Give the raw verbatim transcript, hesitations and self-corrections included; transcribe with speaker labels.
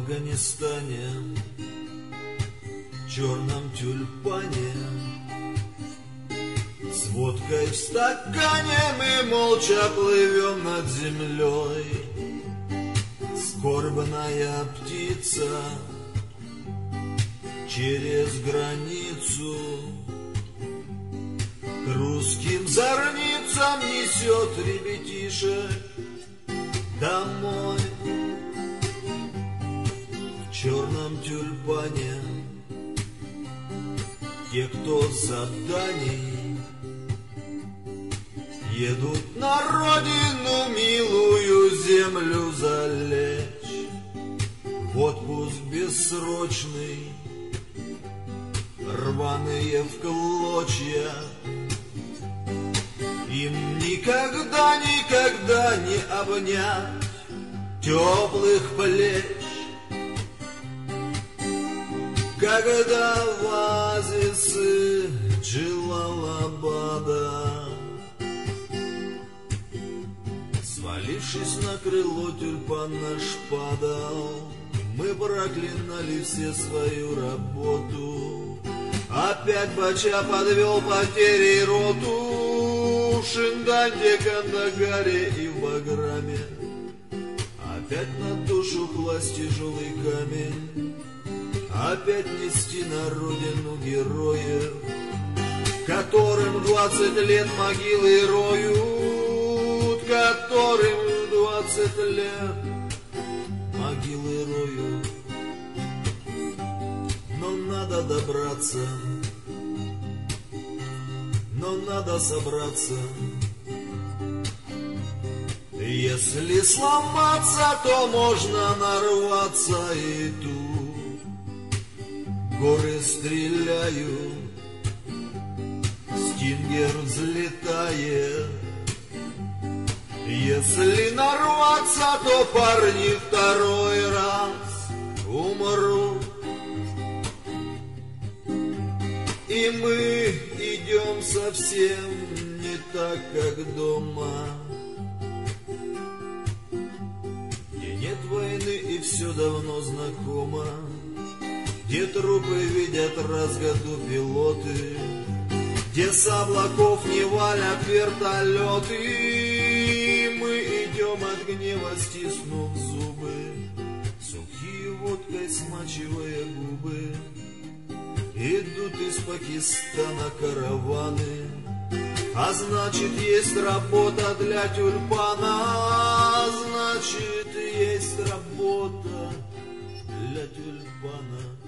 Speaker 1: Афганистане, черном тюльпане, с водкой в стакане мы молча плывем над землей. Скорбная птица через границу к русским зорницам несет ребятишек домой. В черном тюльпане те, кто с заданий, едут на родину милую землю залечь. В отпуск бессрочный, рваные в клочья, им никогда, никогда не обнять теплых плеч. Когда в оазисы Джалалабада, свалившись на крыло, тюльпан наш падал, мы проклинали все свою работу. Опять Бача подвел потерей роту в Шинданде, Кандагаре и в Баграме. Опять на душу класть тяжелый камень, опять нести на родину героев, которым двадцать лет могилы роют, которым двадцать лет могилы роют. Но надо добраться, но надо собраться. Если сломаться, то можно нарваться, и тут горы стреляют, стингер взлетает. Если нарваться, то парни второй раз умрут. И мы идем совсем не так, как дома, где нет войны и все давно знакомо, где трупы видят раз в году пилоты, где с облаков не валят вертолеты. Мы идем от гнева, стиснув зубы, сухие водкой смачивая губы. Идут из Пакистана караваны, а значит, есть работа для тюльпана, а значит, есть работа для тюльпана.